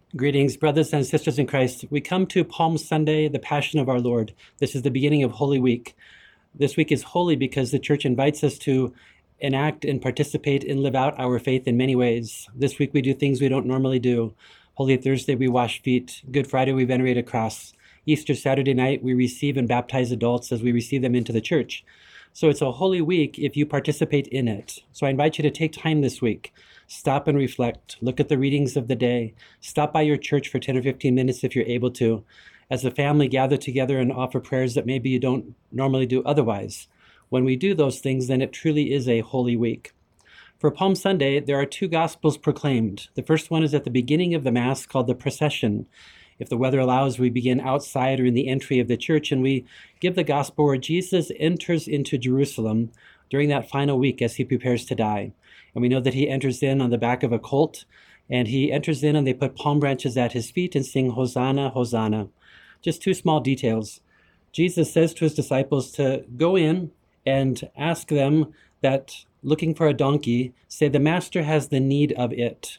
Greetings, brothers and sisters in Christ. We come to Palm Sunday, the Passion of our Lord. This is the beginning of Holy Week. This week is holy because the Church invites us to enact and participate and live out our faith in many ways. This week we do things we don't normally do. Holy Thursday we wash feet. Good Friday we venerate a cross. Easter Saturday night we receive and baptize adults as we receive them into the Church. So it's a holy week if you participate in it. So I invite you to take time this week. Stop and reflect. Look at the readings of the day. Stop by your church for 10 or 15 minutes if you're able to. As a family, gather together and offer prayers that maybe you don't normally do otherwise. When we do those things, then it truly is a holy week. For Palm Sunday, there are two Gospels proclaimed. The first one is at the beginning of the Mass called the procession. If the weather allows, we begin outside or in the entry of the church, and we give the Gospel where Jesus enters into Jerusalem during that final week as he prepares to die. And we know that he enters in on the back of a colt, and he enters in and they put palm branches at his feet and sing, Hosanna, Hosanna. Just two small details. Jesus says to his disciples to go in and ask them that, looking for a donkey, say the master has the need of it.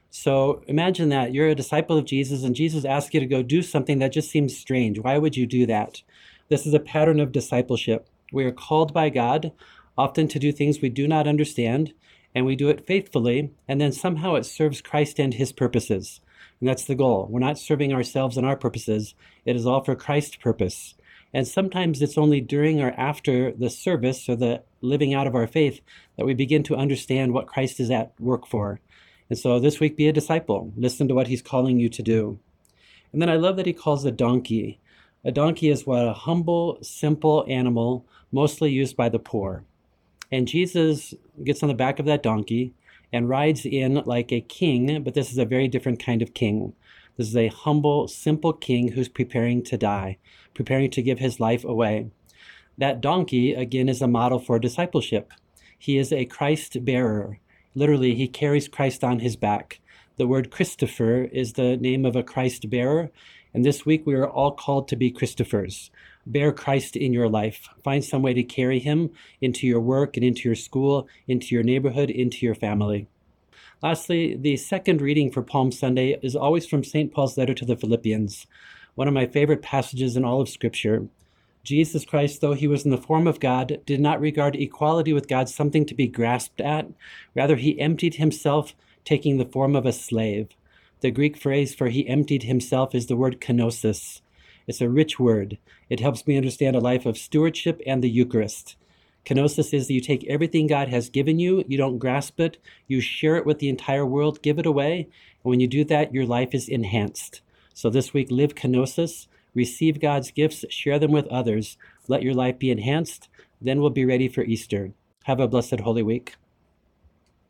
So imagine that you're a disciple of Jesus and Jesus asks you to go do something that just seems strange. Why would you do that? This is a pattern of discipleship. We are called by God often to do things we do not understand, and we do it faithfully, and then somehow it serves Christ and his purposes. And that's the goal. We're not serving ourselves and our purposes. It is all for Christ's purpose. And sometimes it's only during or after the service or the living out of our faith that we begin to understand what Christ is at work for. And so this week, be a disciple. Listen to what he's calling you to do. And then I love that he calls a donkey. A donkey is what? A humble, simple animal, mostly used by the poor. And Jesus gets on the back of that donkey and rides in like a king, but this is a very different kind of king. This is a humble, simple king who's preparing to die, preparing to give his life away. That donkey, again, is a model for discipleship. He is a Christ bearer. Literally, he carries Christ on his back. The word Christopher is the name of a Christ bearer. And this week, we are all called to be Christophers. Bear Christ in your life. Find some way to carry him into your work and into your school, into your neighborhood, into your family. Lastly, the second reading for Palm Sunday is always from St. Paul's letter to the Philippians, one of my favorite passages in all of Scripture. Jesus Christ, though he was in the form of God, did not regard equality with God something to be grasped at. Rather, he emptied himself, taking the form of a slave. The Greek phrase for he emptied himself is the word kenosis. It's a rich word. It helps me understand a life of stewardship and the Eucharist. Kenosis is that you take everything God has given you, you don't grasp it, you share it with the entire world, give it away, and when you do that, your life is enhanced. So this week, live kenosis, receive God's gifts, share them with others, let your life be enhanced, then we'll be ready for Easter. Have a blessed Holy Week.